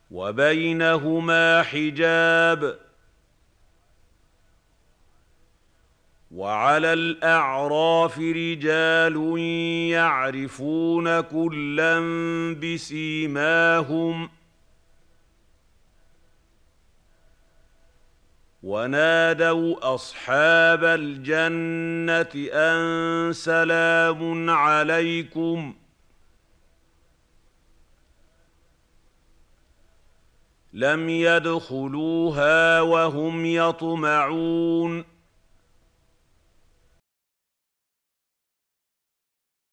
وبينهما حجاب وعلى الأعراف رجال يعرفون كلا بسيماهم ونادوا أصحاب الجنة أن سلام عليكم لم يدخلوها وهم يطمعون